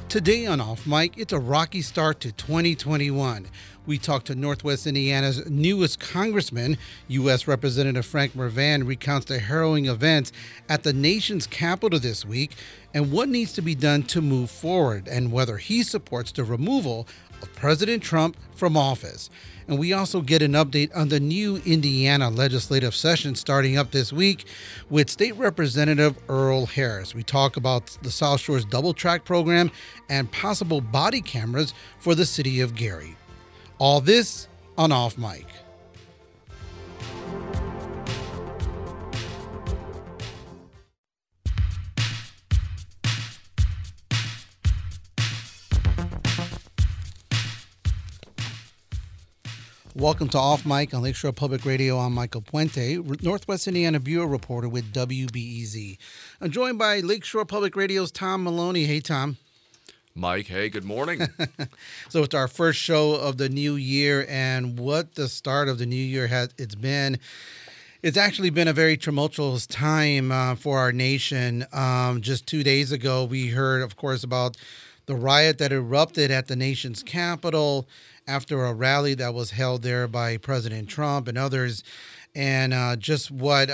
Today on Off Mic, it's a rocky start to 2021. We talked to Northwest Indiana's newest congressman. U.S. Representative Frank Mrvan recounts the harrowing events at the nation's capital this week and what needs to be done to move forward and whether he supports the removal of President Trump from office. And we also get an update on the new Indiana legislative session starting up this week with State Representative Earl Harris. We talk about the South Shore's double track program and possible body cameras for the city of Gary. All this on Off Mic. Welcome to Off Mic on Lakeshore Public Radio. I'm Michael Puente, Northwest Indiana Bureau Reporter with WBEZ. I'm joined by Lakeshore Public Radio's Tom Maloney. Hey, Tom. Mike, hey, good morning. So it's our first show of the new year, and what the start of the new year it's been. It's actually been a very tumultuous time for our nation. Just 2 days ago, we heard, of course, about the riot that erupted at the nation's capital after a rally that was held there by President Trump and others, and just what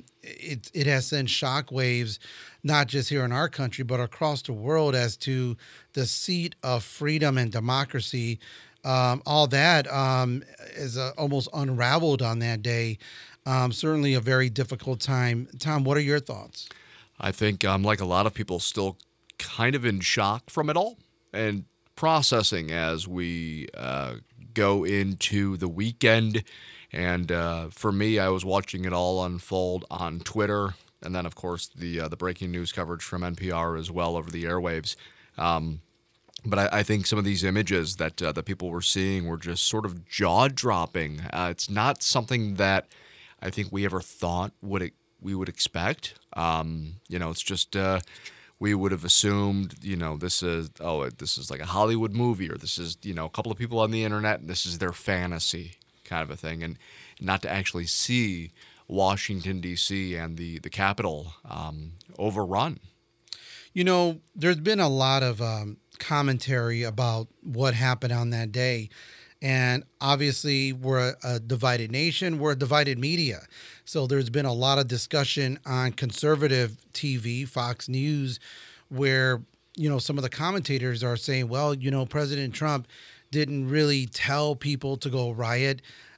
it has sent shockwaves, not just here in our country, but across the world as to the seat of freedom and democracy. All that is almost unraveled on that day. Certainly a very difficult time. Tom, what are your thoughts? I think I'm like a lot of people still kind of in shock from it all and processing as we go into the weekend. And for me, I was watching it all unfold on Twitter, and then, of course, the breaking news coverage from NPR as well over the airwaves. But I think some of these images that people were seeing were just sort of jaw-dropping. It's not something that I think we ever thought we would expect. It's just we would have assumed, this is like a Hollywood movie, or this is, a couple of people on the internet, and this is their fantasy kind of a thing, and not to actually see Washington, D.C. and the Capitol overrun. There's been a lot of commentary about what happened on that day. And obviously, we're a divided nation. We're a divided media. So there's been a lot of discussion on conservative TV, Fox News, where, some of the commentators are saying, well, President Trump didn't really tell people to go riot.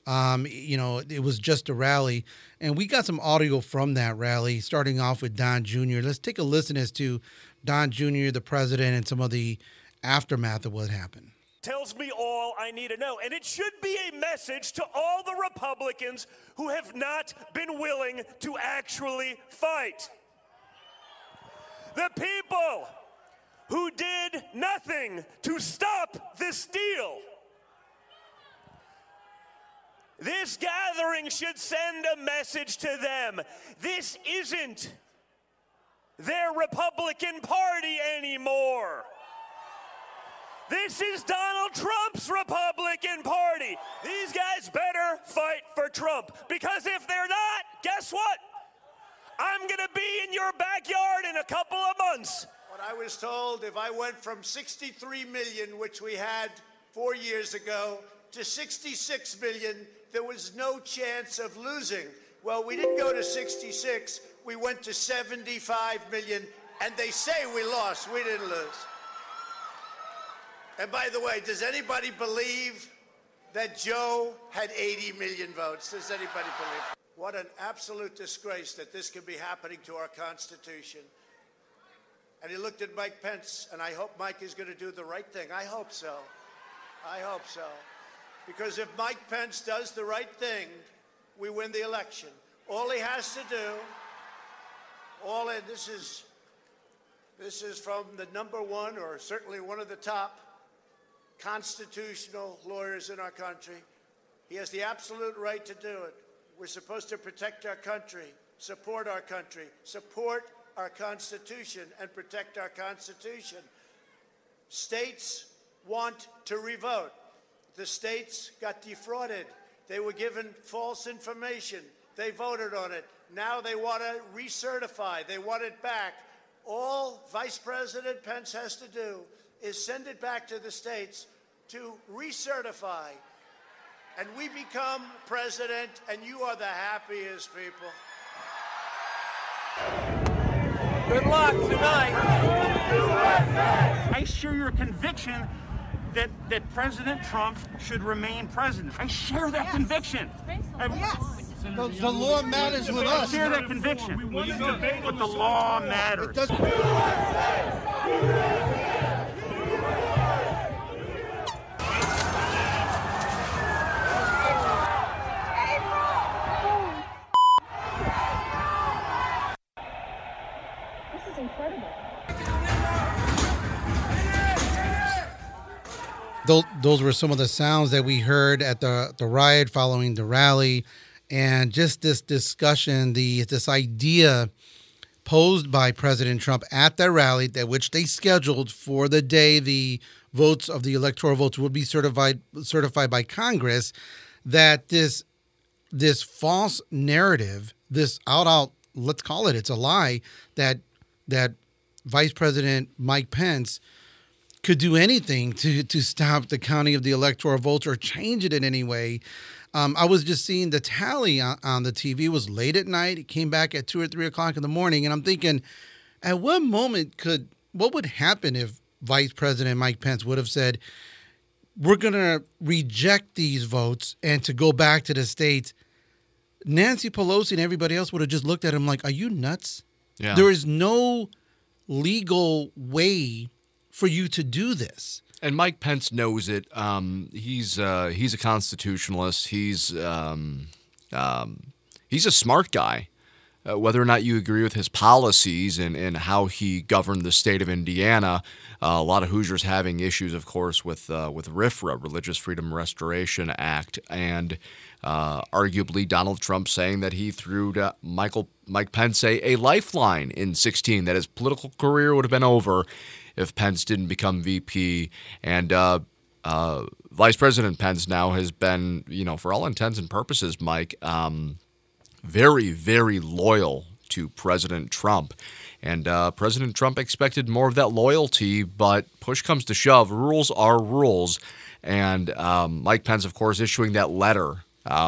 It was just a rally. And we got some audio from that rally, starting off with Don Jr. Let's take a listen as to Don Jr., the president, and some of the aftermath of what happened. Tells me all I need to know. And it should be a message to all the Republicans who have not been willing to actually fight. The people who did nothing to stop this deal. This gathering should send a message to them. This isn't their Republican Party anymore. This is Donald Trump's Republican Party. These guys better fight for Trump, because if they're not, guess what? I'm going to be in your backyard in a couple of months. What I was told, if I went from 63 million, which we had 4 years ago, to 66 million, there was no chance of losing. Well, we didn't go to 66. We went to 75 million, and they say we lost. We didn't lose. And by the way, does anybody believe that Joe had 80 million votes? Does anybody believe? What an absolute disgrace that this could be happening to our Constitution. And he looked at Mike Pence, and I hope Mike is going to do the right thing. I hope so. I hope so. Because if Mike Pence does the right thing, we win the election. All he has to do, this is from the number one, or certainly one of the top constitutional lawyers in our country. He has the absolute right to do it. We're supposed to protect our country, support our Constitution, and protect our Constitution. States want to revote. The states got defrauded. They were given false information. They voted on it. Now they want to recertify. They want it back. All Vice President Pence has to do is send it back to the states to recertify. And we become president, and you are the happiest people. Good luck tonight. I share your conviction that President Trump should remain president. I share that conviction. The law matters with I us. share that conviction. But the law matters. Those were some of the sounds that we heard at the riot following the rally, and just this discussion, this idea posed by President Trump at that rally, that which they scheduled for the day the votes of the electoral votes would be certified by Congress, that this false narrative, this out, let's call it's a lie, that Vice President Mike Pence could do anything to stop the counting of the electoral votes or change it in any way. I was just seeing the tally on the TV. It was late at night. It came back at 2 or 3 o'clock in the morning. And I'm thinking, at what moment what would happen if Vice President Mike Pence would have said, we're going to reject these votes and to go back to the states? Nancy Pelosi and everybody else would have just looked at him like, are you nuts? Yeah. There is no legal way for you to do this. And Mike Pence knows it. He's a constitutionalist. He's a smart guy. Whether or not you agree with his policies and how he governed the state of Indiana, a lot of Hoosiers having issues, of course, with RFRA, Religious Freedom Restoration Act, and arguably Donald Trump saying that he threw to Mike Pence a lifeline in 2016, that his political career would have been over if Pence didn't become VP. And Vice President Pence now has been, for all intents and purposes, Mike, very, very loyal to President Trump. And President Trump expected more of that loyalty, but push comes to shove. Rules are rules. And Mike Pence, of course, issuing that letter.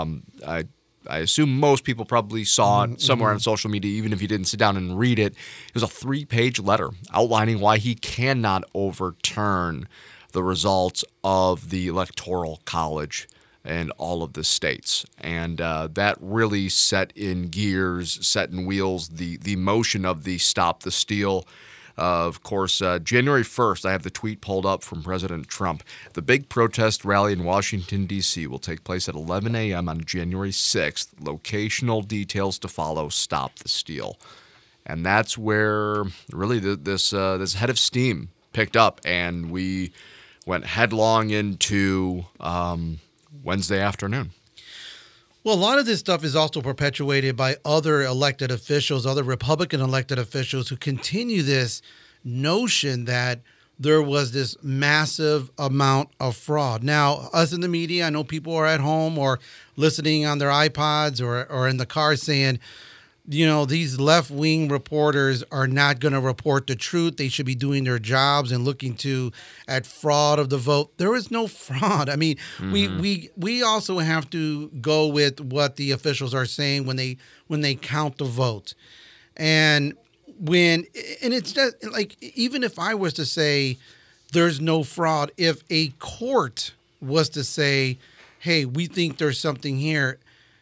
I assume most people probably saw it somewhere on social media, even if you didn't sit down and read it. It was a 3-page letter outlining why he cannot overturn the results of the Electoral College in all of the states. And that really set in wheels the motion of the Stop the Steal. Of course, January 1st, I have the tweet pulled up from President Trump. The big protest rally in Washington, D.C. will take place at 11 a.m. on January 6th. Locational details to follow. Stop the Steal. And that's where really this head of steam picked up, and we went headlong into Wednesday afternoon. Well, a lot of this stuff is also perpetuated by other elected officials, other Republican elected officials, who continue this notion that there was this massive amount of fraud. Now, us in the media, I know people are at home or listening on their iPods or in the car saying, these left-wing reporters are not going to report the truth. They should be doing their jobs and looking at fraud of the vote. There is no fraud. I mean, we also have to go with what the officials are saying when they count the vote. And it's just like, even if I was to say there's no fraud, if a court was to say, hey, we think there's something here,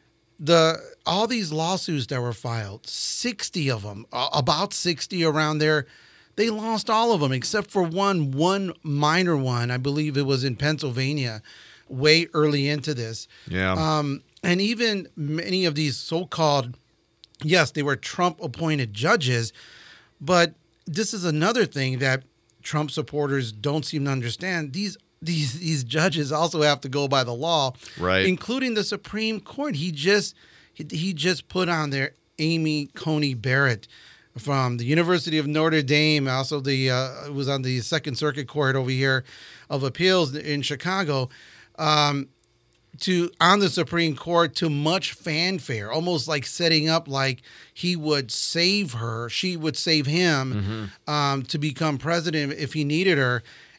all these lawsuits that were filed, 60 of them, about 60 around there, they lost all of them except for one minor one. I believe it was in Pennsylvania, way early into this. Yeah. And even many of these so-called, yes, they were Trump-appointed judges, but this is another thing that Trump supporters don't seem to understand. These judges also have to go by the law, right? Including the Supreme Court. He just put on there Amy Coney Barrett from the University of Notre Dame. Also, was on the Second Circuit Court over here of Appeals in Chicago, on the Supreme Court, to much fanfare, almost like setting up like he would save her, she would save him, to become president if he needed her.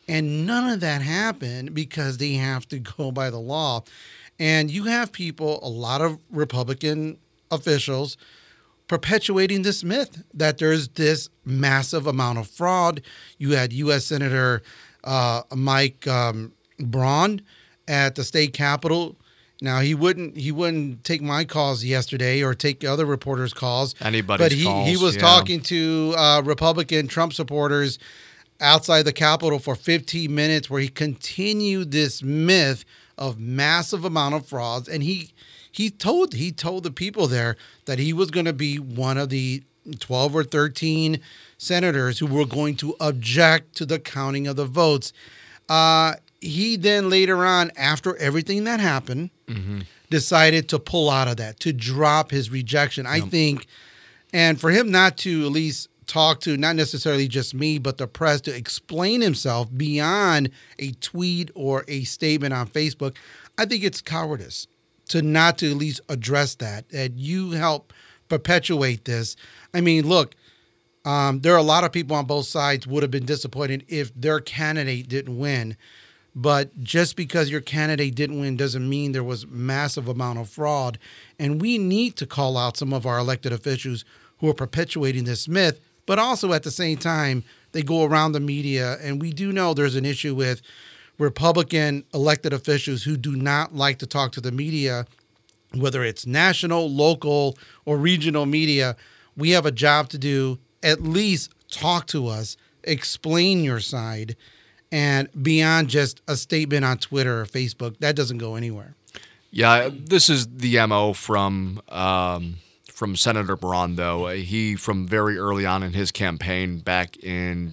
And none of that happened because they have to go by the law. And you have people, a lot of Republican officials, perpetuating this myth that there's this massive amount of fraud. You had U.S. Senator Mike Braun at the state capitol. Now he wouldn't take my calls yesterday or take other reporters' calls. Anybody's calls. But he was talking to Republican Trump supporters outside the Capitol for 15 minutes, where he continued this myth of massive amount of frauds, and he told the people there that he was going to be one of the 12 or 13 senators who were going to object to the counting of the votes. He then later on, after everything that happened, decided to pull out of that, to drop his rejection. I think, and for him not to at least talk to not necessarily just me, but the press, to explain himself beyond a tweet or a statement on Facebook, I think it's cowardice to not to at least address that you help perpetuate this. I mean, look, there are a lot of people on both sides would have been disappointed if their candidate didn't win. But just because your candidate didn't win doesn't mean there was massive amount of fraud. And we need to call out some of our elected officials who are perpetuating this myth. But also at the same time, they go around the media. And we do know there's an issue with Republican elected officials who do not like to talk to the media, whether it's national, local, or regional media. We have a job to do. At least talk to us, explain your side, and beyond just a statement on Twitter or Facebook. That doesn't go anywhere. Yeah, this is the MO from Senator Braun, though. He, from very early on in his campaign back in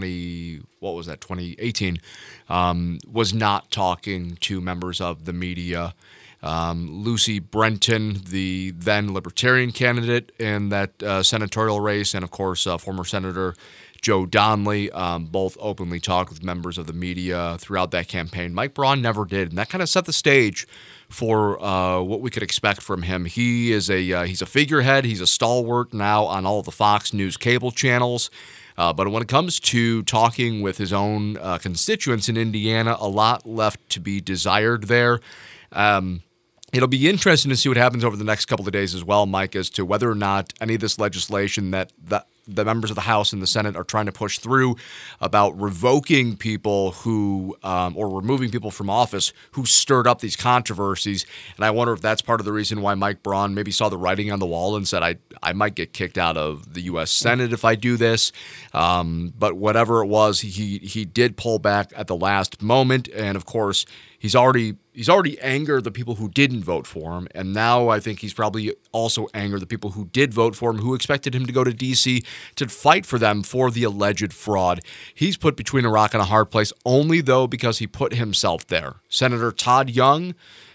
2018, was not talking to members of the media. Lucy Brenton, the then Libertarian candidate in that senatorial race, and of course former Senator Joe Donnelly, both openly talked with members of the media throughout that campaign. Mike Braun never did, and that kind of set the stage for what we could expect from him. He is he's a figurehead. He's a stalwart now on all of the Fox News cable channels. But when it comes to talking with his own constituents in Indiana, a lot left to be desired there. It'll be interesting to see what happens over the next couple of days as well, Mike, as to whether or not any of this legislation that the members of the House and the Senate are trying to push through about revoking people who or removing people from office who stirred up these controversies. And I wonder if that's part of the reason why Mike Braun maybe saw the writing on the wall and said, I might get kicked out of the U.S. Senate if I do this. But whatever it was, he did pull back at the last moment. And, of course, he's already angered the people who didn't vote for him, and now I think he's probably also angered the people who did vote for him, who expected him to go to D.C. to fight for them for the alleged fraud. He's put between a rock and a hard place only, though, because he put himself there. Senator Todd Young,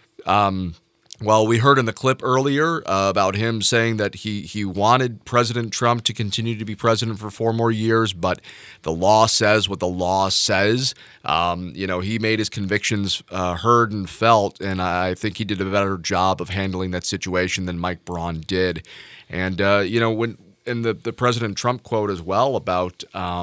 well, we heard in the clip earlier about him saying that he wanted President Trump to continue to be president for 4 more years, but the law says what the law says. He made his convictions heard and felt, and I think he did a better job of handling that situation than Mike Braun did. And, when in the President Trump quote as well about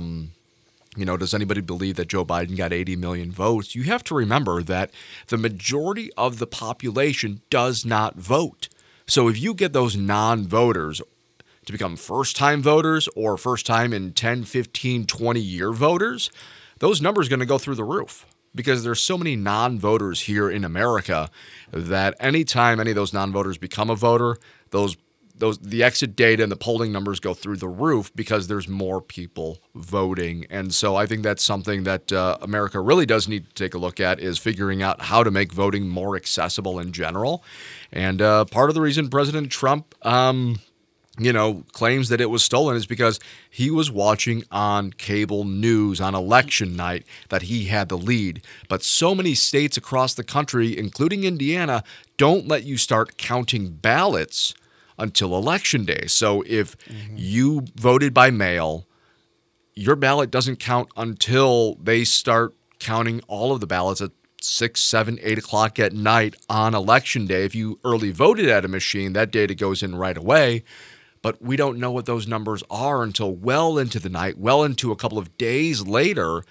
does anybody believe that Joe Biden got 80 million votes? You have to remember that the majority of the population does not vote. So if you get those non-voters to become first-time voters or first-time in 10, 15, 20-year voters, those numbers are going to go through the roof because there's so many non-voters here in America that anytime any of those non-voters become a voter, the exit data and the polling numbers go through the roof because there's more people voting. And so I think that's something that America really does need to take a look at, is figuring out how to make voting more accessible in general. And part of the reason President Trump claims that it was stolen is because he was watching on cable news on election night that he had the lead. But so many states across the country, including Indiana, don't let you start counting ballots until Election Day. So if you voted by mail, your ballot doesn't count until they start counting all of the ballots at 6, 7, 8 o'clock at night on Election Day. If you early voted at a machine, that data goes in right away. But we don't know what those numbers are until well into the night, well into a couple of days later.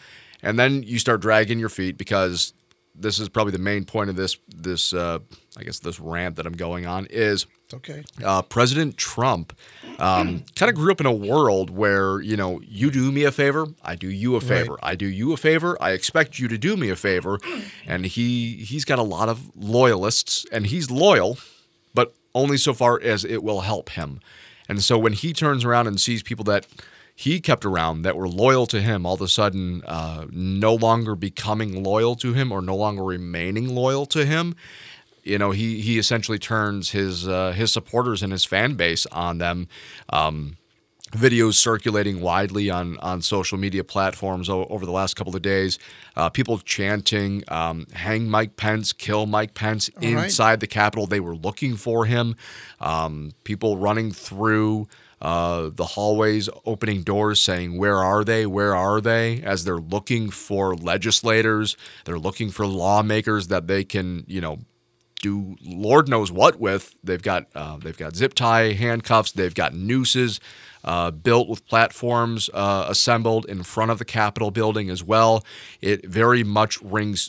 And then you start dragging your feet because this is probably the main point of this rant that I'm going on is Okay. President Trump kind of grew up in a world where, you do me a favor, I do you a favor. Right. I do you a favor, I expect you to do me a favor. And he's got a lot of loyalists, and he's loyal, but only so far as it will help him. And so when he turns around and sees people that he kept around that were loyal to him all of a sudden no longer becoming loyal to him or no longer remaining loyal to him, he essentially turns his supporters and his fan base on them. Videos circulating widely on social media platforms over the last couple of days. People chanting, hang Mike Pence, kill Mike Pence inside the Capitol. They were looking for him. People running through the hallways, opening doors, saying, where are they? Where are they? As they're looking for legislators. They're looking for lawmakers that they can, do Lord knows what with. They've got zip tie handcuffs. They've got nooses built with platforms assembled in front of the Capitol building as well. It very much brings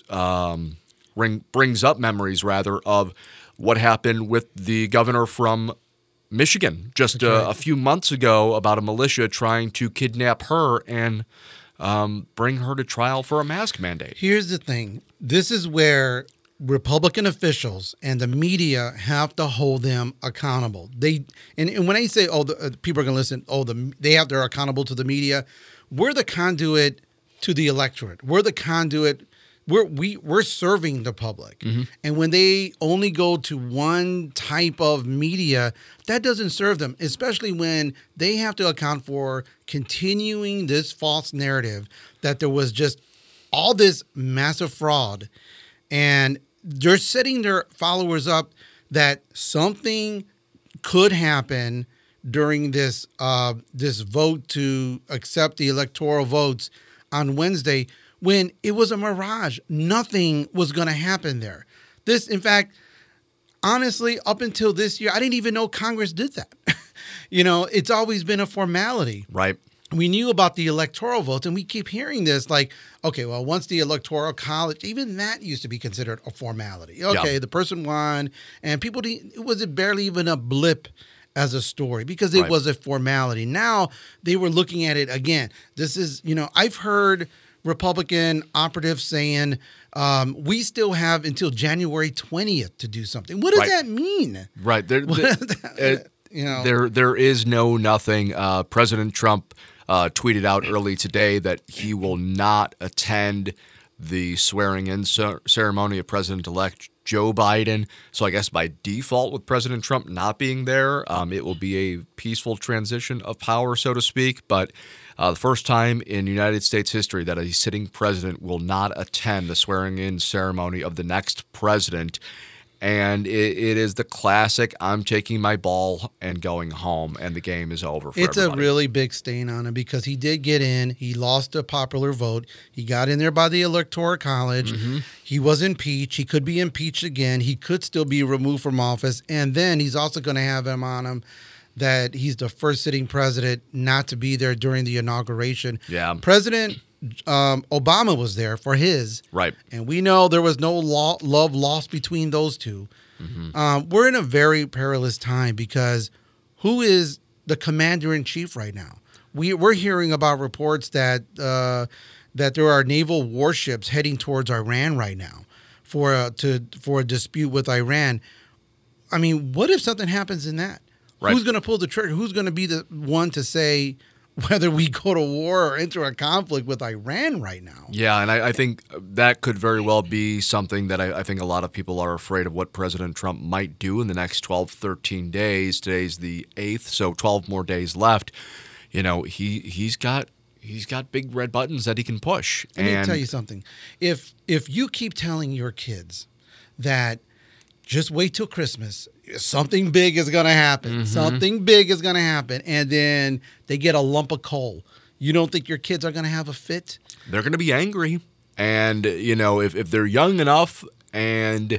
up memories rather of what happened with the governor from Michigan just a few months ago about a militia trying to kidnap her and bring her to trial for a mask mandate. Here's the thing. This is where Republican officials and the media have to hold them accountable. And when I say, people are going to listen, they're accountable to the media. We're the conduit to the electorate. We're the conduit. We're serving the public. Mm-hmm. And when they only go to one type of media, that doesn't serve them, especially when they have to account for continuing this false narrative that there was just all this massive fraud. And they're setting their followers up that something could happen during this vote to accept the electoral votes on Wednesday when it was a mirage. Nothing was going to happen there. This, in fact, honestly, up until this year, I didn't even know Congress did that. It's always been a formality. Right. We knew about the electoral votes, and we keep hearing this like, okay, well, once the electoral college, even that used to be considered a formality. Okay, The person won, and it was barely even a blip as a story because it was a formality. Now they were looking at it again. This is, I've heard Republican operatives saying we still have until January 20th to do something. What does that mean? Right. There is nothing. President Trump tweeted out early today that he will not attend the swearing-in ceremony of President-elect Joe Biden. So I guess by default, with President Trump not being there, it will be a peaceful transition of power, so to speak. But the first time in United States history that a sitting president will not attend the swearing-in ceremony of the next president. And it is the classic, I'm taking my ball and going home, and the game is over for everybody. It's a really big stain on him because he did get in. He lost a popular vote. He got in there by the Electoral College. Mm-hmm. He was impeached. He could be impeached again. He could still be removed from office. And then he's also going to have him on him that he's the first sitting president not to be there during the inauguration. Yeah. President Obama was there for his. Right. And we know there was no love lost between those two. Mm-hmm. We're in a very perilous time because who is the commander-in-chief right now? We're hearing about reports that there are naval warships heading towards Iran right now for a dispute with Iran. I mean, what if something happens in that? Right. Who's going to pull the trigger? Who's going to be the one to say whether we go to war or enter a conflict with Iran right now? Yeah, and I think that could very well be something that I think a lot of people are afraid of what President Trump might do in the next 12, 13 days. Today's the 8th, so 12 more days left. He's got big red buttons that he can push. Let me tell you something. If you keep telling your kids that just wait till Christmas, something big is going to happen. Mm-hmm. Something big is going to happen. And then they get a lump of coal. You don't think your kids are going to have a fit? They're going to be angry. And, if they're young enough and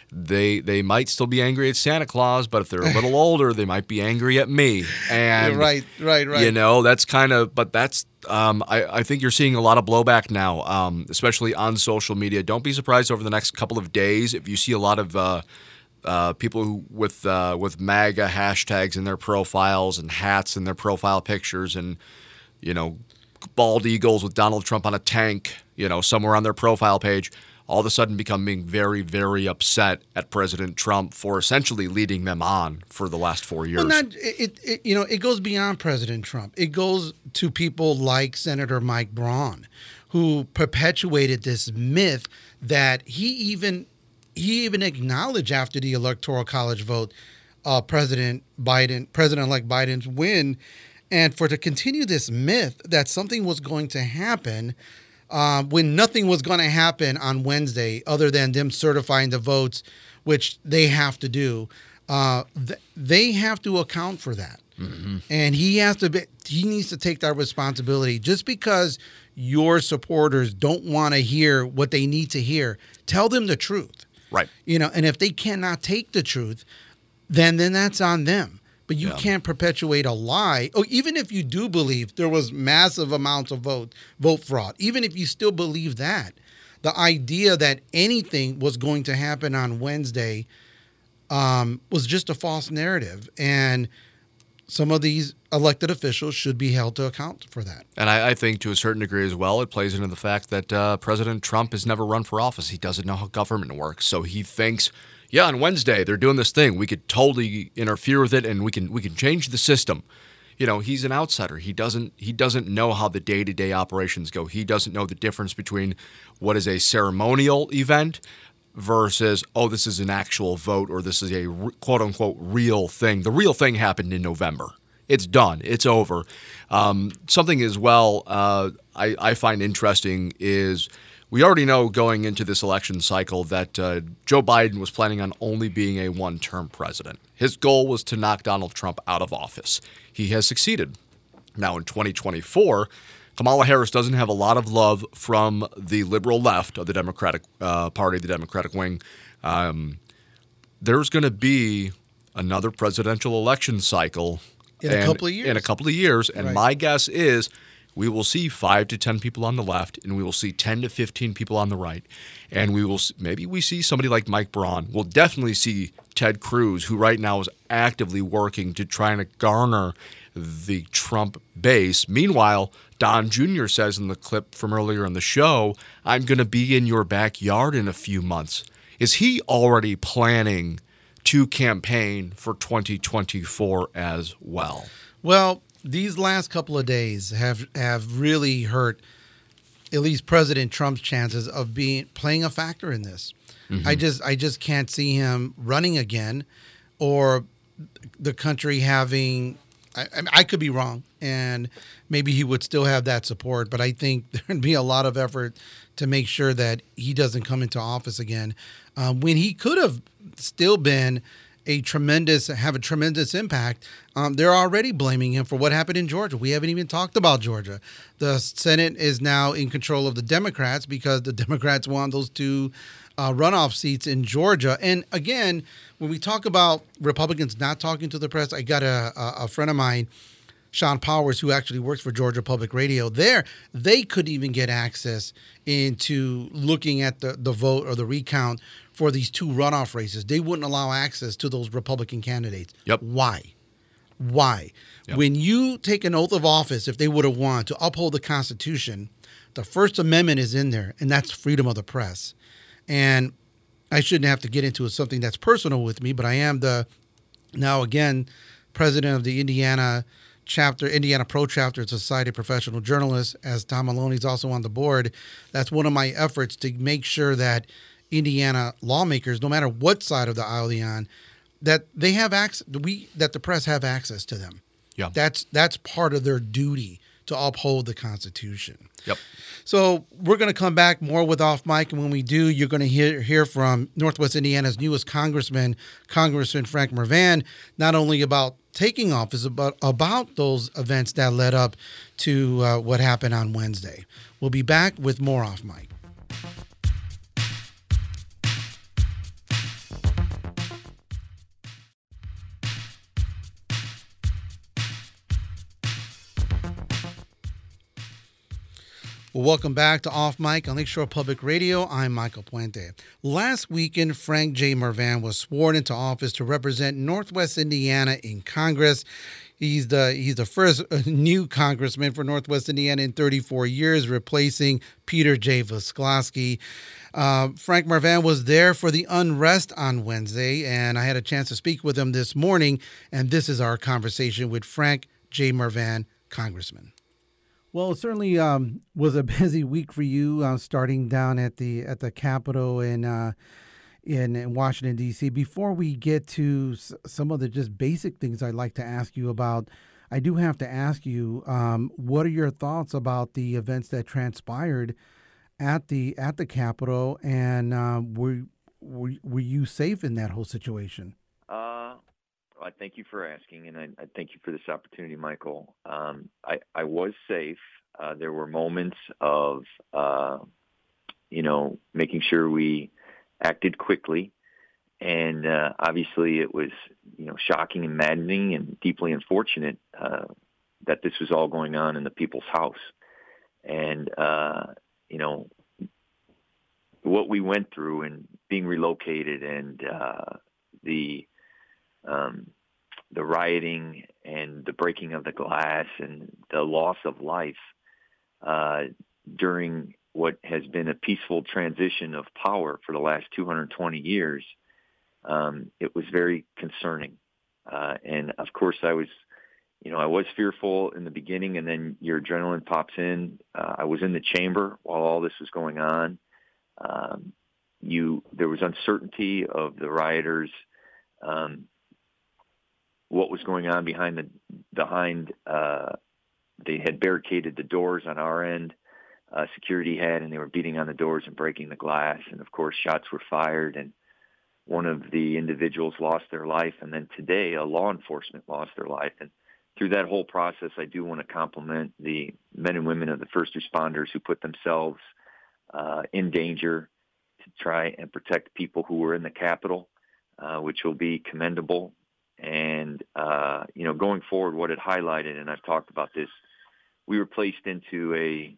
they might still be angry at Santa Claus, but if they're a little older, they might be angry at me. And right. You know, that's kind of, but that's, I think you're seeing a lot of blowback now, especially on social media. Don't be surprised over the next couple of days if you see a lot of people who with MAGA hashtags in their profiles and hats in their profile pictures, and you know, bald eagles with Donald Trump on a tank, you know, somewhere on their profile page, all of a sudden becoming very, very upset at President Trump for essentially leading them on for the last 4 years. Well, it goes beyond President Trump. It goes to people like Senator Mike Braun, who perpetuated this myth that he even acknowledged after the Electoral College vote, President-elect Biden's win, and to continue this myth that something was going to happen when nothing was going to happen on Wednesday other than them certifying the votes, which they have to do. They have to account for that. Mm-hmm. And he needs to take that responsibility. Just because your supporters don't want to hear what they need to hear, tell them the truth. Right. You know, and if they cannot take the truth, then that's on them. But you can't perpetuate a lie. Oh, even if you do believe there was massive amounts of vote fraud, even if you still believe that, the idea that anything was going to happen on Wednesday was just a false narrative. And some of these elected officials should be held to account for that. And I think to a certain degree as well, it plays into the fact that President Trump has never run for office. He doesn't know how government works. So he thinks, yeah, on Wednesday they're doing this thing. We could totally interfere with it, and we can change the system. You know, he's an outsider. He doesn't know how the day-to-day operations go. He doesn't know the difference between what is a ceremonial event versus, oh, this is an actual vote, or this is a quote-unquote real thing. The real thing happened in November. It's done. It's over. Something as well I find interesting is we already know going into this election cycle that Joe Biden was planning on only being a one-term president. His goal was to knock Donald Trump out of office. He has succeeded. Now in 2024, Kamala Harris doesn't have a lot of love from the liberal left of the Democratic Party, the Democratic wing. There's going to be another presidential election cycle in a couple of years. And right. My guess is we will see 5 to 10 people on the left, and we will see 10 to 15 people on the right. And maybe we see somebody like Mike Braun. We'll definitely see Ted Cruz, who right now is actively working to try to garner the Trump base. Meanwhile, Don Jr. says in the clip from earlier in the show, I'm going to be in your backyard in a few months. Is he already planning to campaign for 2024 as well? Well, these last couple of days have really hurt at least President Trump's chances of playing a factor in this. Mm-hmm. I just can't see him running again, or the country having. I could be wrong, and maybe he would still have that support, but I think there'd be a lot of effort to make sure that he doesn't come into office again, when he could have still been have a tremendous impact. They're already blaming him for what happened in Georgia. We haven't even talked about Georgia. The Senate is now in control of the Democrats because the Democrats won those 2 runoff seats in Georgia. And again, when we talk about Republicans not talking to the press, I got a friend of mine, Sean Powers, who actually works for Georgia Public Radio. They couldn't even get access into looking at the vote or the recount for these 2 runoff races. They wouldn't allow access to those Republican candidates. Yep. Why? Yep. When you take an oath of office, if they would have won, to uphold the Constitution, the First Amendment is in there, and that's freedom of the press. And I shouldn't have to get into something that's personal with me, but I am president of the Indiana Pro Chapter Society of Professional Journalists. As Tom Maloney's also on the board, that's one of my efforts to make sure that Indiana lawmakers, no matter what side of the aisle they're on, that they have access. That the press have access to them. Yeah, that's part of their duty to uphold the Constitution. Yep. So we're going to come back more with Off Mic, and when we do, you're going to hear from Northwest Indiana's newest Congressman Frank Mrvan, not only about taking office, but about those events that led up to what happened on Wednesday. We'll be back with more Off Mic. Well, welcome back to Off Mic on Lakeshore Public Radio. I'm Michael Puente. Last weekend, Frank J. Marvan was sworn into office to represent Northwest Indiana in Congress. He's the first new congressman for Northwest Indiana in 34 years, replacing Peter J. Visclosky. Frank Marvan was there for the unrest on Wednesday, and I had a chance to speak with him this morning, and this is our conversation with Frank J. Marvan, Congressman. Well, it certainly was a busy week for you, starting down at the Capitol in Washington, D.C. Before we get to some of the just basic things I'd like to ask you about, I do have to ask you, what are your thoughts about the events that transpired at the Capitol, and were you safe in that whole situation? I thank you for asking, and I thank you for this opportunity, Michael. I was safe. There were moments of, making sure we acted quickly, and obviously it was, shocking and maddening and deeply unfortunate that this was all going on in the people's house. And, what we went through and being relocated and the rioting and the breaking of the glass and the loss of life during what has been a peaceful transition of power for the last 220 years, it was very concerning. And of course I was fearful in the beginning, and then your adrenaline pops in. I was in the chamber while all this was going on. There was uncertainty of the rioters, what was going on behind they had barricaded the doors on our end, security had, and they were beating on the doors and breaking the glass. And of course, shots were fired, and one of the individuals lost their life. And then today, a law enforcement lost their life. And through that whole process, I do want to compliment the men and women of the first responders who put themselves in danger to try and protect people who were in the Capitol, which will be commendable. And, going forward, what it highlighted, and I've talked about this, we were placed into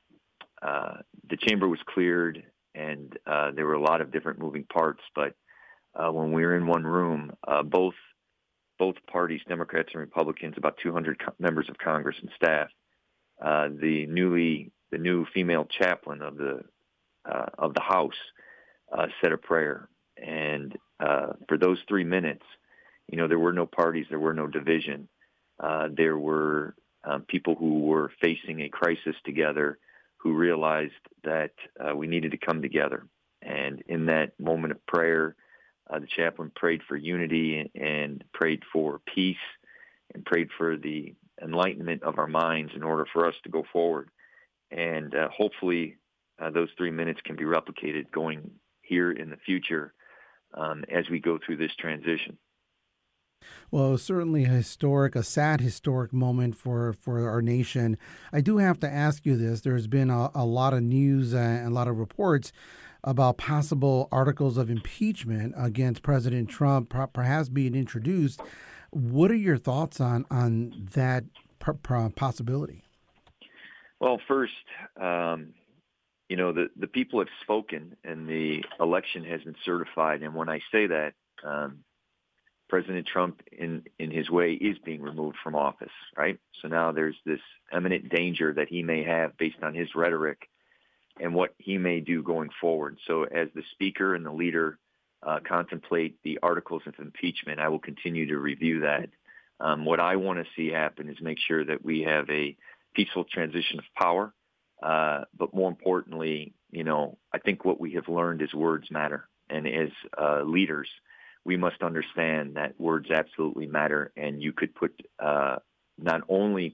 the chamber was cleared, and there were a lot of different moving parts. But when we were in one room, both parties, Democrats and Republicans, about 200 members of Congress and staff, the new female chaplain of the House said a prayer. And for those 3 minutes, there were no parties, there were no division. There were people who were facing a crisis together who realized that we needed to come together. And in that moment of prayer, the chaplain prayed for unity and prayed for peace and prayed for the enlightenment of our minds in order for us to go forward. And hopefully those 3 minutes can be replicated going here in the future as we go through this transition. Well, it was certainly a sad historic moment for our nation. I do have to ask you this. There's been a lot of news and a lot of reports about possible articles of impeachment against President Trump perhaps being introduced. What are your thoughts on that possibility? Well, first, the people have spoken and the election has been certified. And when I say that, President Trump, in his way, is being removed from office, right? So now there's this imminent danger that he may have based on his rhetoric and what he may do going forward. So as the speaker and the leader contemplate the articles of impeachment, I will continue to review that. What I want to see happen is make sure that we have a peaceful transition of power. But more importantly, I think what we have learned is words matter. And as leaders, we must understand that words absolutely matter, and you could put not only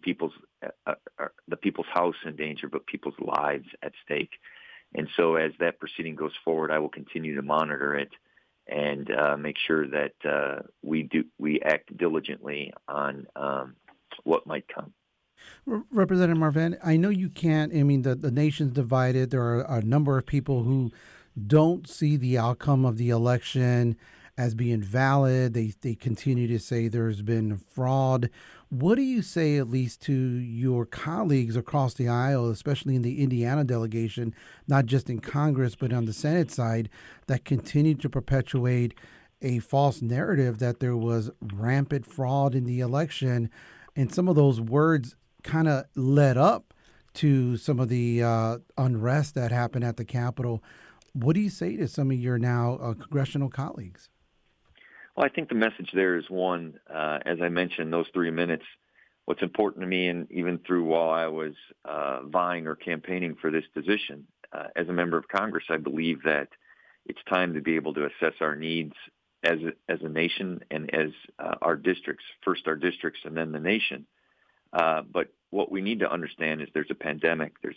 the people's house in danger, but people's lives at stake. And so as that proceeding goes forward, I will continue to monitor it and make sure that we act diligently on what might come. Representative Marvan, I know you can't. I mean, the nation's divided. There are a number of people who don't see the outcome of the election as being valid. They continue to say there's been fraud. What do you say, at least to your colleagues across the aisle, especially in the Indiana delegation, not just in Congress, but on the Senate side, that continue to perpetuate a false narrative that there was rampant fraud in the election? And some of those words kind of led up to some of the unrest that happened at the Capitol. What do you say to some of your now congressional colleagues? Well, I think the message there is one, as I mentioned, those 3 minutes, what's important to me, and even through while I was vying or campaigning for this position, as a member of Congress, I believe that it's time to be able to assess our needs as a nation and as our districts, first our districts and then the nation. But what we need to understand is there's a pandemic, there's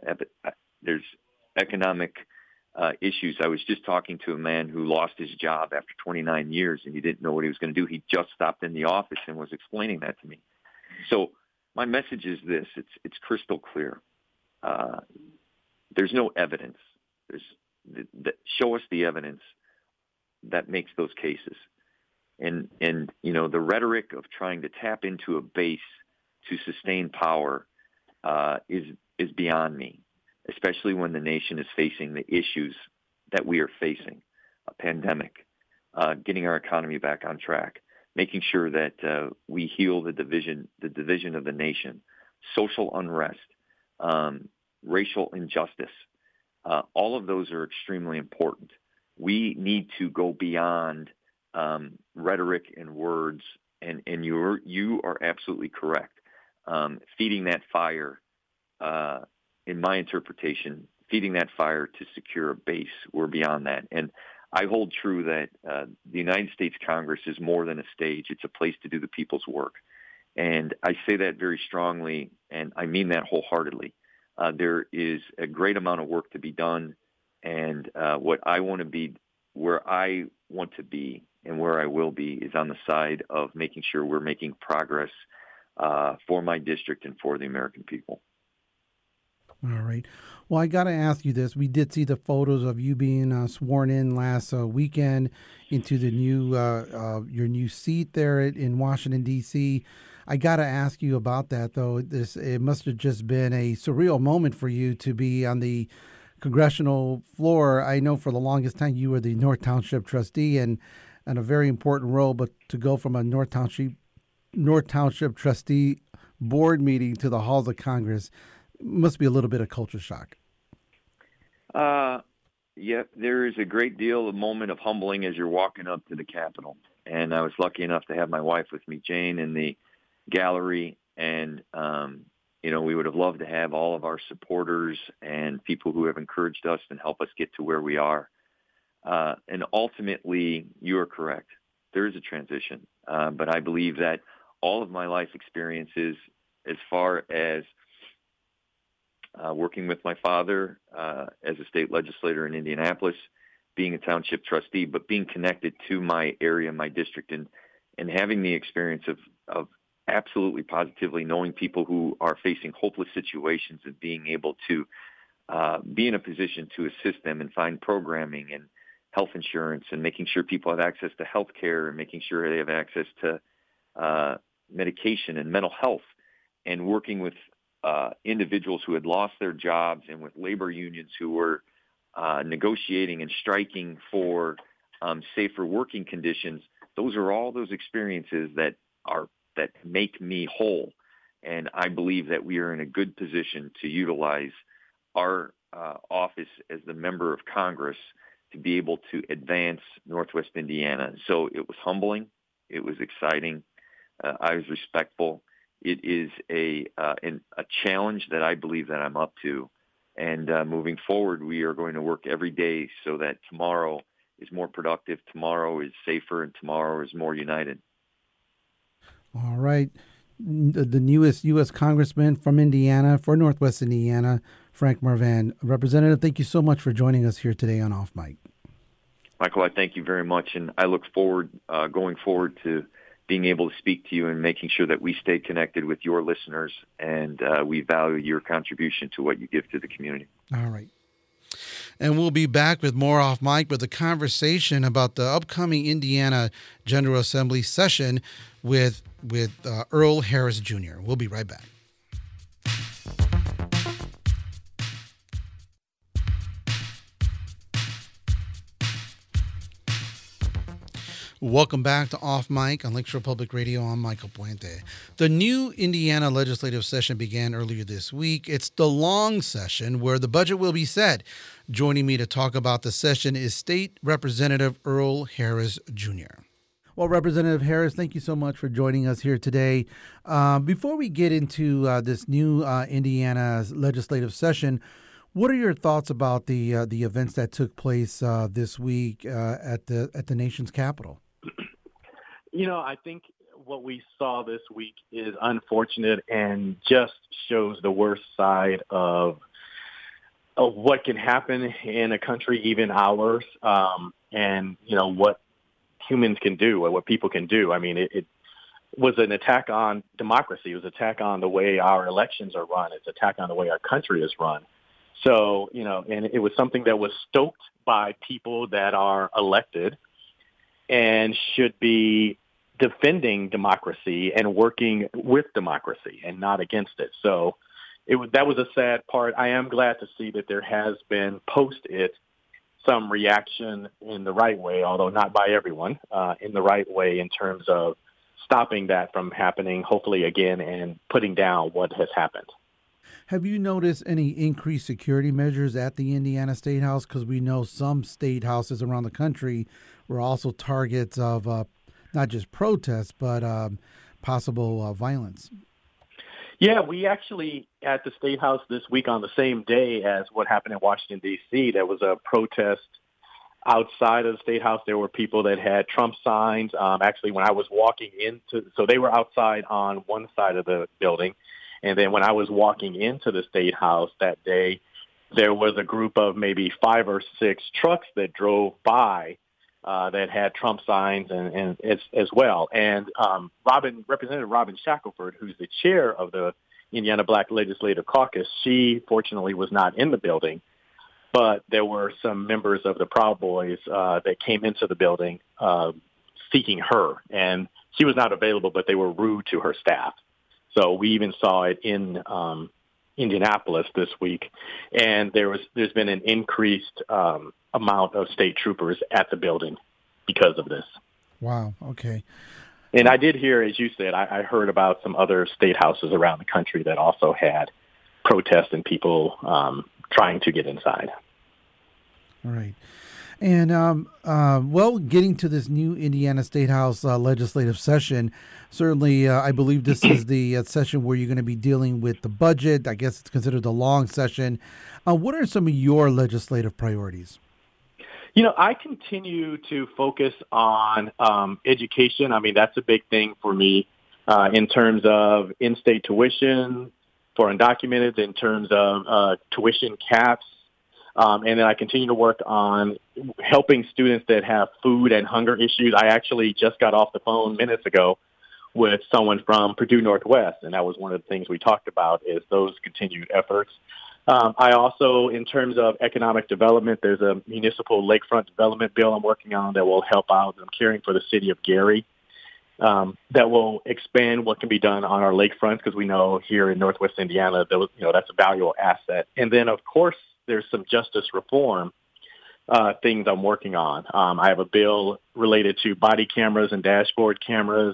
economic issues. I was just talking to a man who lost his job after 29 years and he didn't know what he was going to do. He just stopped in the office and was explaining that to me. So my message is this, it's crystal clear. There's no evidence. Show us the evidence that makes those cases. And the rhetoric of trying to tap into a base to sustain power is beyond me, especially when the nation is facing the issues that we are facing, a pandemic, getting our economy back on track, making sure that we heal the division of the nation, social unrest, racial injustice. All of those are extremely important. We need to go beyond rhetoric and words, and you are absolutely correct. Feeding that fire, in my interpretation, feeding that fire to secure a base. We're beyond that. And I hold true that the United States Congress is more than a stage. It's a place to do the people's work. And I say that very strongly, and I mean that wholeheartedly. There is a great amount of work to be done, and where I want to be and where I will be is on the side of making sure we're making progress for my district and for the American people. All right. Well, I got to ask you this. We did see the photos of you being sworn in last weekend into the new your new seat there in Washington, D.C. I got to ask you about that, though. It must have just been a surreal moment for you to be on the congressional floor. I know for the longest time you were the North Township trustee and a very important role, but to go from a North Township trustee board meeting to the halls of Congress must be a little bit of culture shock. Yeah, there is a great deal of moment of humbling as you're walking up to the Capitol. And I was lucky enough to have my wife with me, Jane, in the gallery. And, we would have loved to have all of our supporters and people who have encouraged us and help us get to where we are. And ultimately, you are correct. There is a transition. But I believe that all of my life experiences, as far as working with my father as a state legislator in Indianapolis, being a township trustee, but being connected to my area, my district, and having the experience of absolutely positively knowing people who are facing hopeless situations and being able to be in a position to assist them and find programming and health insurance and making sure people have access to health care and making sure they have access to medication and mental health, and working with individuals who had lost their jobs and with labor unions who were negotiating and striking for safer working conditions. Those are all those experiences that make me whole. And I believe that we are in a good position to utilize our office as the member of Congress to be able to advance Northwest Indiana. So it was humbling. It was exciting. I was respectful. It is a challenge that I believe that I'm up to. And moving forward, we are going to work every day so that tomorrow is more productive, tomorrow is safer, and tomorrow is more united. All right. The newest U.S. Congressman from Indiana, for Northwest Indiana, Frank Mrvan. Representative, thank you so much for joining us here today on Off Mic. Michael, I thank you very much, and I look forward, going forward, to being able to speak to you and making sure that we stay connected with your listeners, and we value your contribution to what you give to the community. All right. And we'll be back with more Off Mic with a conversation about the upcoming Indiana General Assembly session with Earl Harris Jr. We'll be right back. Welcome back to Off Mic on Lakeshore Public Radio. I'm Michael Puente. The new Indiana legislative session began earlier this week. It's the long session where the budget will be set. Joining me to talk about the session is State Representative Earl Harris Jr. Well, Representative Harris, thank you so much for joining us here today. Before we get into this new Indiana legislative session, what are your thoughts about the events that took place this week at the nation's capital? You know, I think what we saw this week is unfortunate and just shows the worst side of what can happen in a country, even ours, and, you know, what humans can do, or what people can do. I mean, it was an attack on democracy. It was an attack on the way our elections are run. It's an attack on the way our country is run. So, you know, and it was something that was stoked by people that are elected and should be defending democracy and working with democracy and not against it. So that was a sad part. I am glad to see that there has been post it some reaction in the right way, although not by everyone, in the right way in terms of stopping that from happening, hopefully again, and putting down what has happened. Have you noticed any increased security measures at the Indiana State House? Because we know some state houses around the country were also targets of not just protests, but possible violence. Yeah, we actually, at the State House this week on the same day as what happened in Washington, D.C., there was a protest outside of the State House. There were people that had Trump signs. Actually, when I was walking so they were outside on one side of the building. And then when I was walking into the State House that day, there was a group of maybe 5 or 6 trucks that drove by that had Trump signs and as well. And Representative Robin Shackelford, who's the chair of the Indiana Black Legislative Caucus, she fortunately was not in the building, but there were some members of the Proud Boys that came into the building seeking her. And she was not available, but they were rude to her staff. So we even saw it in Indianapolis this week, and there's been an increased amount of state troopers at the building because of this. Wow. Okay. And I did hear, as you said, I heard about some other state houses around the country that also had protests and people trying to get inside. All right. And, getting to this new Indiana State House legislative session, certainly I believe this is the session where you're going to be dealing with the budget. I guess it's considered a long session. What are some of your legislative priorities? You know, I continue to focus on education. I mean, that's a big thing for me in terms of in-state tuition for undocumented, in terms of tuition caps. And then I continue to work on helping students that have food and hunger issues. I actually just got off the phone minutes ago with someone from Purdue Northwest, and that was one of the things we talked about is those continued efforts. I also, in terms of economic development, there's a municipal lakefront development bill I'm working on that will help out. I'm caring for the city of Gary. That will expand what can be done on our lakefront, because we know here in Northwest Indiana, that's a valuable asset. And then, of course, there's some justice reform things I'm working on. I have a bill related to body cameras and dashboard cameras.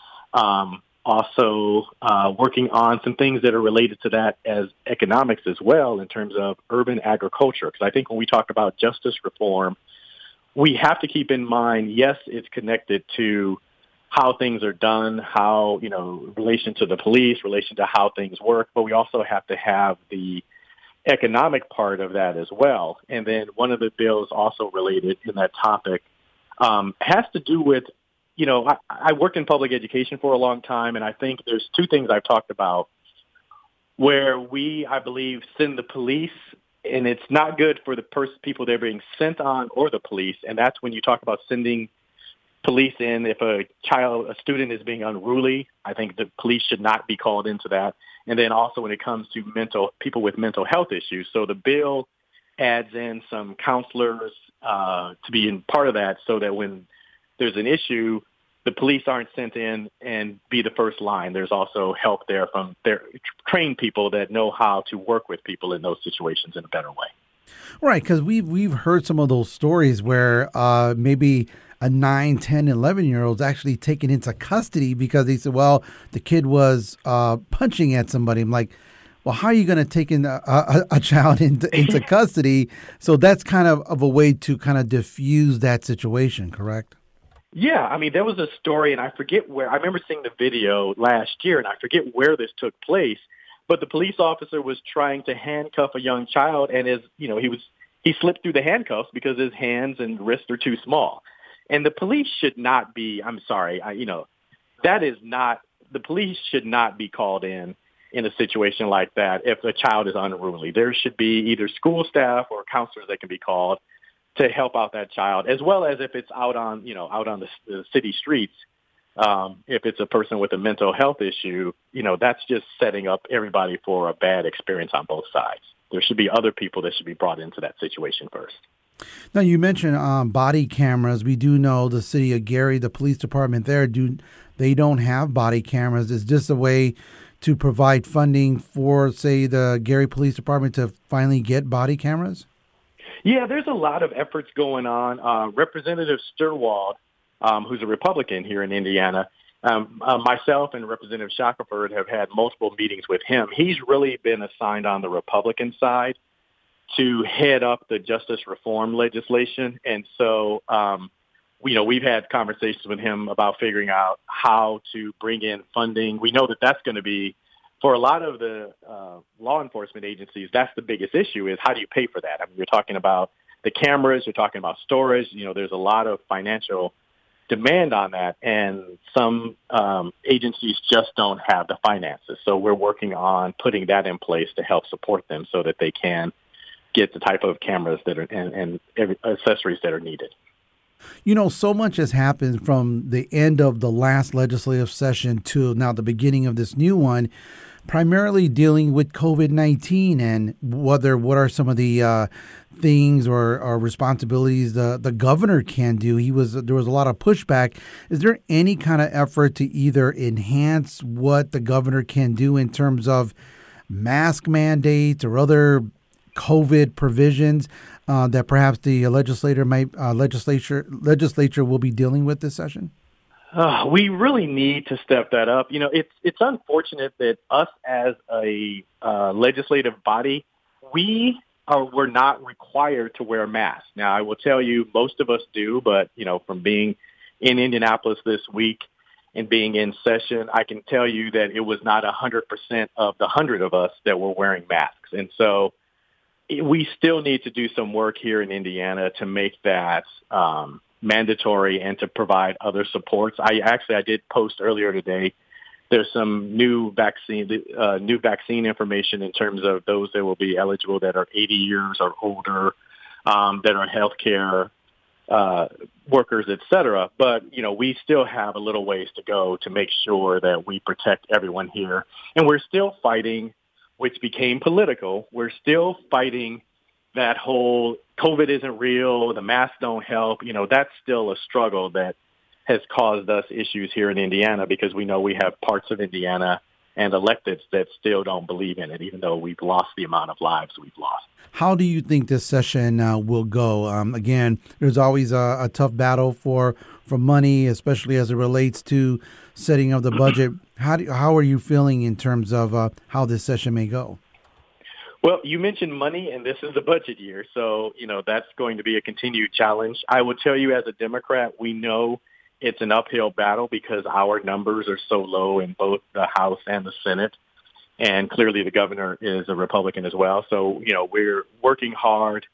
Also working on some things that are related to that as economics as well in terms of urban agriculture. Because I think when we talk about justice reform, we have to keep in mind, yes, it's connected to how things are done, how, relation to the police, relation to how things work, but we also have to have the economic part of that as well. And then one of the bills also related in that topic has to do with, I worked in public education for a long time, and I think there's 2 things I've talked about where we, I believe, send the police, and it's not good for the people they're being sent on or the police, and that's when you talk about sending police in. If a student is being unruly, I think the police should not be called into that. And then also when it comes to people with mental health issues. So the bill adds in some counselors to be in part of that, so that when there's an issue, the police aren't sent in and be the first line. There's also help there from their trained people that know how to work with people in those situations in a better way. Right, because we've heard some of those stories where maybe a 9, 10, 11-year-old's actually taken into custody because they said, well, the kid was punching at somebody. I'm like, well, how are you going to take in a child into custody? So that's kind of a way to kind of diffuse that situation, correct? Yeah, I mean, there was a story, and I forget where. I remember seeing the video last year, and I forget where this took place. But the police officer was trying to handcuff a young child, and he slipped through the handcuffs because his hands and wrists are too small. And the police should not be. I'm sorry, that is not. The police should not be called in a situation like that if a child is unruly. There should be either school staff or counselors that can be called to help out that child, as well as if it's out on the city streets. If it's a person with a mental health issue, that's just setting up everybody for a bad experience on both sides. There should be other people that should be brought into that situation first. Now, you mentioned body cameras. We do know the city of Gary, the police department there, they don't have body cameras. Is this a way to provide funding for, say, the Gary Police Department to finally get body cameras? Yeah, there's a lot of efforts going on. Representative Sturwald, who's a Republican here in Indiana, myself and Representative Shackelford have had multiple meetings with him. He's really been assigned on the Republican side to head up the justice reform legislation. And so, we've had conversations with him about figuring out how to bring in funding. We know that that's going to be, for a lot of the law enforcement agencies, that's the biggest issue, is how do you pay for that? I mean, you're talking about the cameras, you're talking about storage. There's a lot of financial demand on that, and some agencies just don't have the finances. So we're working on putting that in place to help support them so that they can get the type of cameras that are and accessories that are needed. So much has happened from the end of the last legislative session to now the beginning of this new one, primarily dealing with COVID-19 and what are some of the things or responsibilities the governor can do. There was a lot of pushback. Is there any kind of effort to either enhance what the governor can do in terms of mask mandates or other COVID provisions that perhaps the legislature will be dealing with this session? We really need to step that up. It's unfortunate that us as a legislative body, we're not required to wear masks. Now, I will tell you, most of us do, but, from being in Indianapolis this week and being in session, I can tell you that it was not 100% of the 100 of us that were wearing masks. And so we still need to do some work here in Indiana to make that mandatory and to provide other supports. I did post earlier today. There's some new vaccine information in terms of those that will be eligible that are 80 years or older, that are healthcare workers, et cetera. But, we still have a little ways to go to make sure that we protect everyone here. And we're still fighting, which became political. We're still fighting that whole COVID isn't real, the masks don't help. That's still a struggle that has caused us issues here in Indiana, because we know we have parts of Indiana and electeds that still don't believe in it, even though we've lost the amount of lives we've lost. How do you think this session will go? Again, there's always a tough battle for money, especially as it relates to setting up the budget. How are you feeling in terms of how this session may go? Well, you mentioned money, and this is the budget year, so, that's going to be a continued challenge. I will tell you, as a Democrat, we know it's an uphill battle because our numbers are so low in both the House and the Senate, and clearly the governor is a Republican as well. So, we're working hard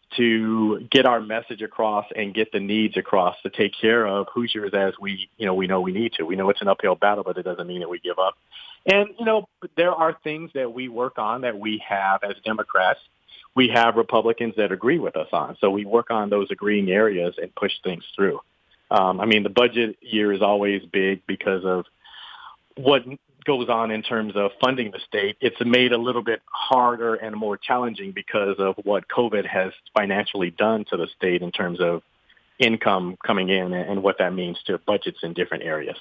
to get our message across and get the needs across to take care of Hoosiers as we know we need to. We know it's an uphill battle, but it doesn't mean that we give up. And, there are things that we work on that we have as Democrats. We have Republicans that agree with us on. So we work on those agreeing areas and push things through. The budget year is always big because of what goes on in terms of funding the state, it's made a little bit harder and more challenging because of what COVID has financially done to the state in terms of income coming in and what that means to budgets in different areas.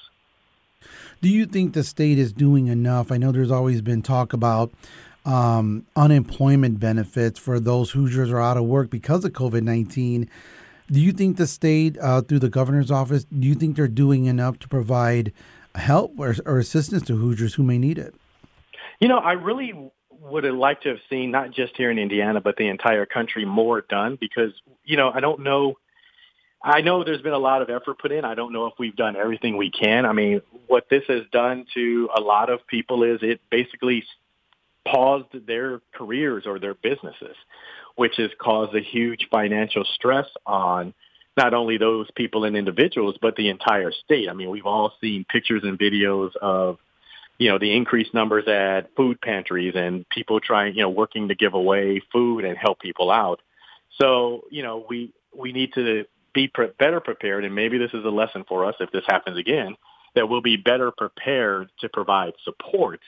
Do you think the state is doing enough? I know there's always been talk about unemployment benefits for those Hoosiers who are out of work because of COVID-19. Do you think the state, through the governor's office, do you think they're doing enough to provide help or assistance to Hoosiers who may need it? I really would have liked to have seen, not just here in Indiana, but the entire country, more done because, I don't know. I know there's been a lot of effort put in. I don't know if we've done everything we can. I mean, what this has done to a lot of people is it basically paused their careers or their businesses, which has caused a huge financial stress on not only those people and individuals, but the entire state. I mean, we've all seen pictures and videos of, the increased numbers at food pantries and people trying, working to give away food and help people out. So, we need to be better prepared, and maybe this is a lesson for us if this happens again, that we'll be better prepared to provide support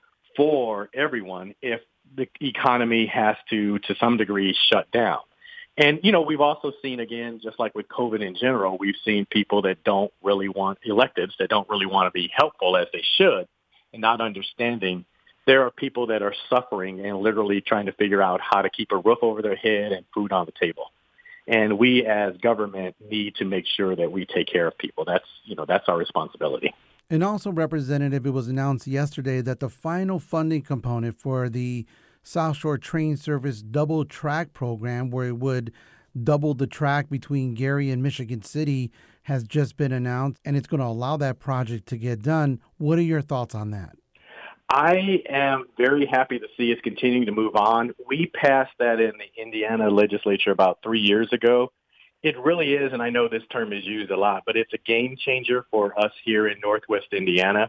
for everyone if the economy has to some degree, shut down. And, we've also seen, again, just like with COVID in general, we've seen people that don't really want electives, that don't really want to be helpful as they should, and not understanding there are people that are suffering and literally trying to figure out how to keep a roof over their head and food on the table. And we as government need to make sure that we take care of people. That's our responsibility. And also, Representative, it was announced yesterday that the final funding component for the South Shore Train Service double track program, where it would double the track between Gary and Michigan City, has just been announced, and it's going to allow that project to get done. What are your thoughts on that? I am very happy to see us continuing to move on. We passed that in the Indiana legislature about 3 years ago. It really is, and I know this term is used a lot, but it's a game changer for us here in Northwest Indiana.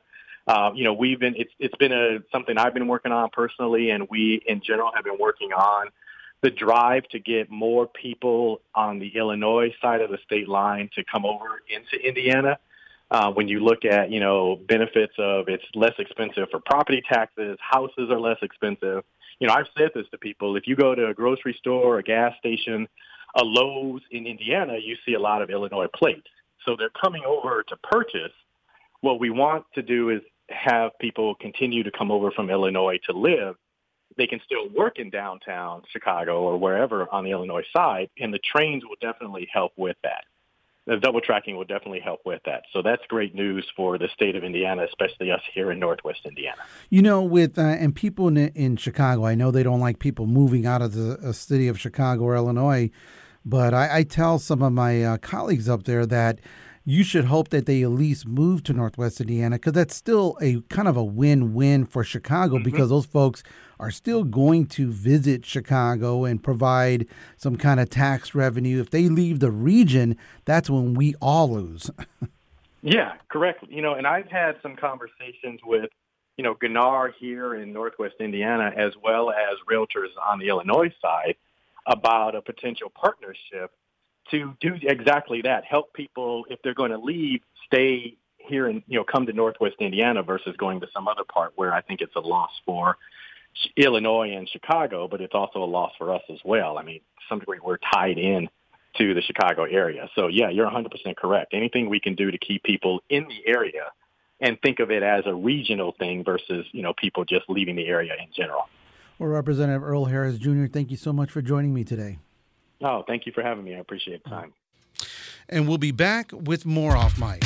It's been something I've been working on personally, and we in general have been working on the drive to get more people on the Illinois side of the state line to come over into Indiana. When you look at, benefits of it's less expensive for property taxes, houses are less expensive. I've said this to people. If you go to a grocery store, a gas station, a Lowe's in Indiana, you see a lot of Illinois plates. So they're coming over to purchase. What we want to do is have people continue to come over from Illinois to live. They can still work in downtown Chicago or wherever on the Illinois side, and the trains will definitely help with that. The double tracking will definitely help with that. So that's great news for the state of Indiana, especially us here in Northwest Indiana. With and people in Chicago, I know they don't like people moving out of the city of Chicago or Illinois, but I tell some of my colleagues up there that you should hope that they at least move to Northwest Indiana, because that's still a kind of a win-win for Chicago, because those folks are still going to visit Chicago and provide some kind of tax revenue. If they leave the region, that's when we all lose. Yeah, correct. And I've had some conversations with, Gunnar here in Northwest Indiana, as well as realtors on the Illinois side, about a potential partnership to do exactly that, help people, if they're going to leave, stay here and, come to Northwest Indiana versus going to some other part where I think it's a loss for Illinois and Chicago, but it's also a loss for us as well. I mean, to some degree, we're tied in to the Chicago area. So, yeah, you're 100% correct. Anything we can do to keep people in the area and think of it as a regional thing versus, people just leaving the area in general. Well, Representative Earl Harris Jr., thank you so much for joining me today. Oh, thank you for having me. I appreciate the time. And we'll be back with more Off Mic.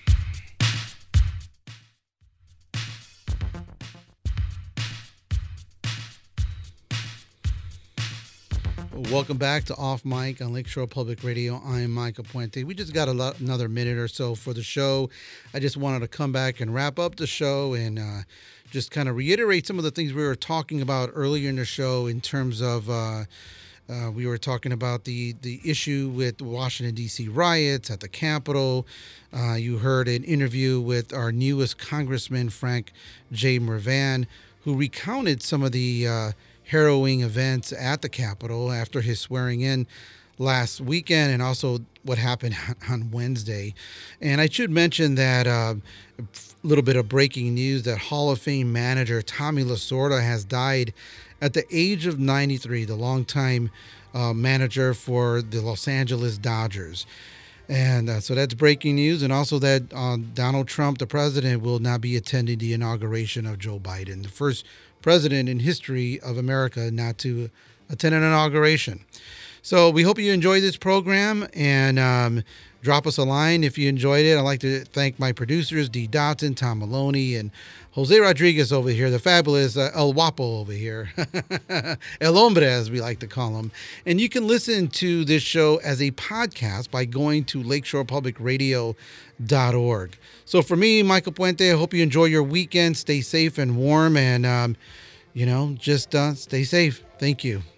Welcome back to Off Mic on Lakeshore Public Radio. I'm Mike Apuente. We just got another minute or so for the show. I just wanted to come back and wrap up the show and just kind of reiterate some of the things we were talking about earlier in the show in terms of we were talking about the issue with the Washington, D.C. riots at the Capitol. You heard an interview with our newest Congressman, Frank J. Mrvan, who recounted some of the harrowing events at the Capitol after his swearing in last weekend and also what happened on Wednesday. And I should mention that a little bit of breaking news that Hall of Fame manager Tommy Lasorda has died at the age of 93, the longtime manager for the Los Angeles Dodgers. And so that's breaking news. And also that Donald Trump, the president, will not be attending the inauguration of Joe Biden, the first president in history of America not to attend an inauguration. So we hope you enjoy this program, and drop us a line if you enjoyed it. I'd like to thank my producers, Dee Dotson, Tom Maloney, and Jose Rodriguez over here, the fabulous El Guapo over here, El Hombre, as we like to call him. And you can listen to this show as a podcast by going to lakeshorepublicradio.org. So for me, Michael Puente, I hope you enjoy your weekend. Stay safe and warm, and, just stay safe. Thank you.